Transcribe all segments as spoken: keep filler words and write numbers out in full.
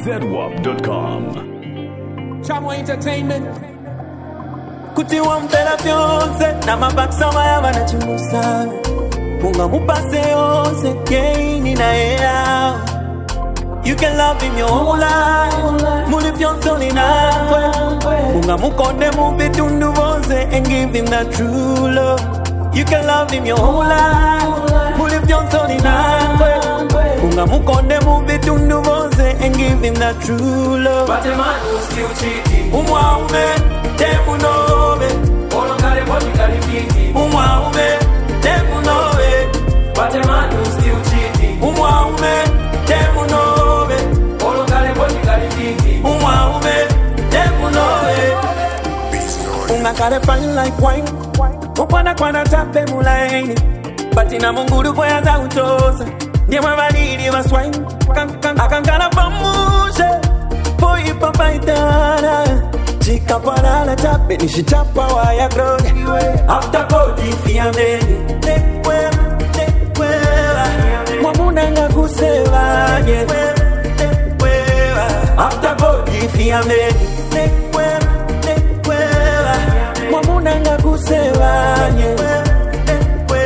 zedwap dot com. Chamo Entertainment. Kuti wampela fiance na mabaksa waya wanachimusa Munga mupase yose keini na ea. You can love him your whole life. Muli fiance ni nakwe. Munga mukonde muvitundu vose and give him that true love. You can love him your whole life. Muli fiance ni nakwe. Munga mukonde muvitundu vose and give him that true love. But a man who's still cheating. Umwa ume, demu nove. Olongare body kalifiti. Umwa ume, demu nove. But a man who's still cheating. Umwa ume, demu nove. Olongare body kalifiti. Umwa ume, demu nove. Unga kare fine like wine. Mukwana kwana tape mulaini. Batina munguru kwaya za utosa. Ndiye mwavaliri wa swine. Akankana pamushe. Poi papa itana. Chika parala tape nishichapa waya groge. After body fiameni. Nekwe, nekwe. Mwamuna nga kusewa. Nekwe. After body fiameni. Nekwe, nekwe. Mwamuna nga kusewa. Nekwe.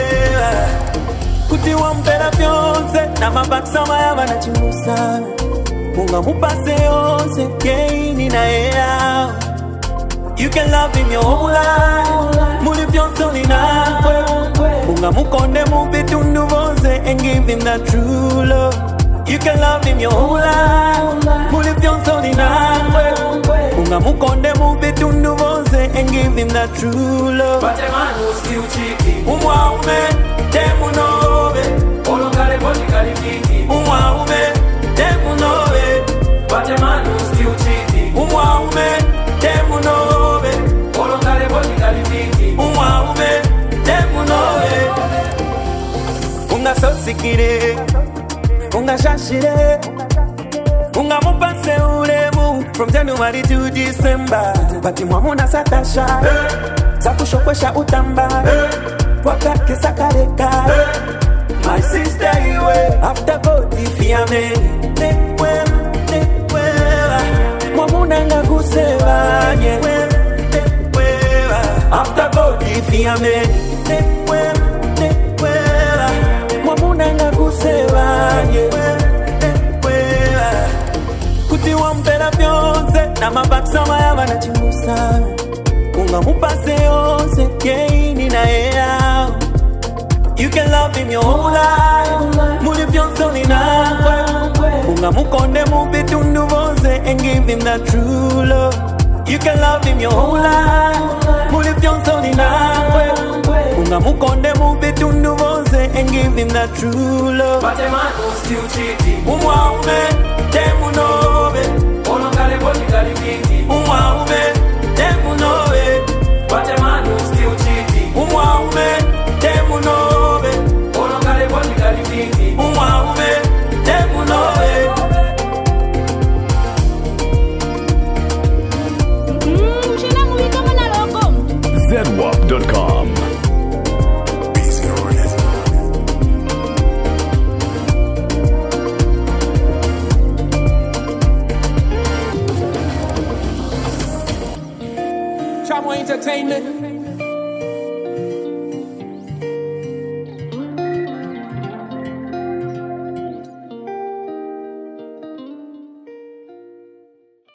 Kuti wampela fiance na mabaksa waya wanachimusa Munga mupase yose keini na ea. You can love him your whole life. Muli fiance ni nakwe. Munga mukonde muvitundu vose and give him that true love. You can love him your whole life. Muli fiance ni nakwe. Munga mukonde muvitundu vose and give him that true love. But a man who's still cheating. Umwa ume, demu nove. Olongare body kalifiti. Umwa ume, demu nove. But a man who's still cheating. Umwa ume, demu nove. Olongare body kalifiti. Umwa ume, demu nove. Unga sosikire, unga shashire, unga mupase ulemu from January to December. Bati mwamuna satasha, hey. Sakushokwesha utamba, hey. Wakake sakareka, hey. My sister iwe, after body fiameni. Nekwe, nekwe. Mwamuna nga kusewa, nekwe, nekwe. After body fiameni. Nekwe, nekwe. Mwamuna nga kusewa, nekwe, nekwe. Kuti wampela fiance na mabaksa waya wanachimusa Unga mupase yose keini na ea. You can love him your whole life. Muli fiance ni nakwe. Unga mukonde muvitundu vose and give him that true love. You can love him your whole life. Muli fiance ni nakwe. Unga mukonde muvitundu vose and give him that true love. But a man who's still cheating. Umwa ume, demu nove. Olongare body kalifiti. Umwa ume, demu nove. But a man who's still cheating. Umwa ume, demu nove. Olongare body kalifiti. Umwa ume, demu nove. zedwap dot com. Chamo Entertainment.